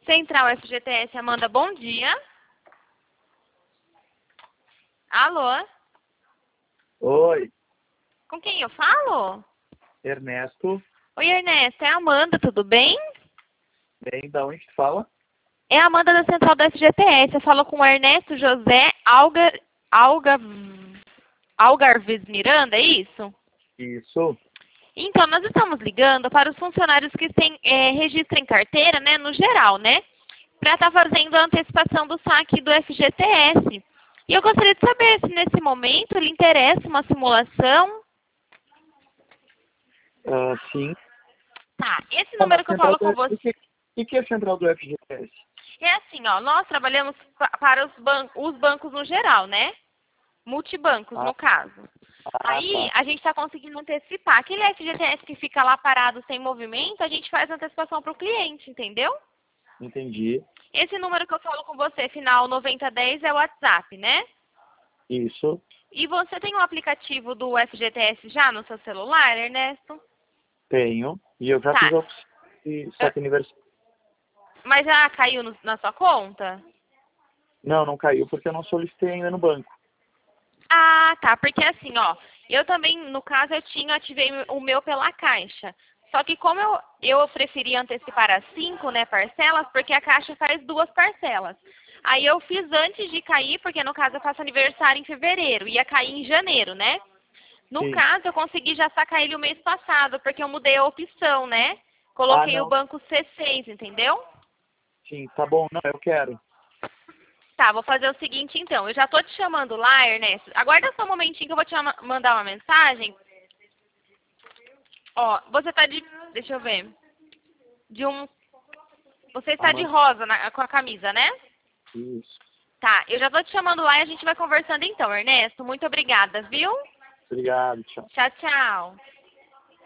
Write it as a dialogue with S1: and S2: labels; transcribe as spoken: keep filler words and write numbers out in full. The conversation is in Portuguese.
S1: Central F G T S, Amanda, bom dia. Alô?
S2: Oi,
S1: Com quem eu falo?
S2: Ernesto.
S1: Oi, Ernesto, é a Amanda, tudo bem?
S2: Bem, da onde tu fala?
S1: É a Amanda da Central da F G T S. Eu falo com o Ernesto José Alga, Alga, Algarves Miranda, é isso?
S2: Isso.
S1: Então, nós estamos ligando para os funcionários que têm é, registro em carteira, né, no geral, né? Para estar fazendo a antecipação do saque do F G T S. E eu gostaria de saber se nesse momento lhe interessa uma simulação.
S2: Ah, sim.
S1: Tá, esse
S2: Tá,
S1: número
S2: mas
S1: que eu
S2: central
S1: falo
S2: do
S1: com
S2: F-
S1: você...
S2: o que, o que é a central do F G T S?
S1: É assim, ó, nós trabalhamos pa- para os, ban os bancos no geral, né? Multibancos,
S2: Ah,
S1: no caso.
S2: ah,
S1: Aí,
S2: tá.
S1: a gente está conseguindo antecipar. Aquele F G T S que fica lá parado sem movimento, a gente faz a antecipação para o cliente, entendeu?
S2: Entendi.
S1: Esse número que eu falo com você, final noventa dez, é o WhatsApp, né?
S2: Isso.
S1: E você tem um aplicativo do F G T S já no seu celular, Ernesto?
S2: Tenho. E eu já fiz
S1: Tá.
S2: a opção de saque aniversário.
S1: Mas já caiu no- na sua conta?
S2: Não, não caiu porque eu não solicitei ainda no banco.
S1: Ah, tá. Porque assim, ó, eu também, no caso, eu tinha, ativei o meu pela Caixa. Só que como eu, eu preferi antecipar as cinco, né, parcelas, porque a Caixa faz duas parcelas. Aí eu fiz antes de cair, porque no caso eu faço aniversário em fevereiro, ia cair em janeiro, né? No
S2: Sim.
S1: caso, eu consegui já sacar ele o mês passado, porque eu mudei a opção, né?
S2: Ah,
S1: Coloquei o
S2: não.
S1: banco C seis, entendeu?
S2: Sim, tá bom. Não, eu quero.
S1: Tá, vou fazer o seguinte então. Eu já tô te chamando lá, Ernesto. Aguarda só um momentinho que eu vou te ama- mandar uma mensagem. Ó, você tá de... Deixa eu ver. De um... Você está de
S2: Amanda.
S1: rosa na- com a camisa, né?
S2: Isso.
S1: Tá, eu já tô te chamando lá e a gente vai conversando então, Ernesto. Muito obrigada, viu?
S2: Obrigado, tchau.
S1: Tchau, tchau.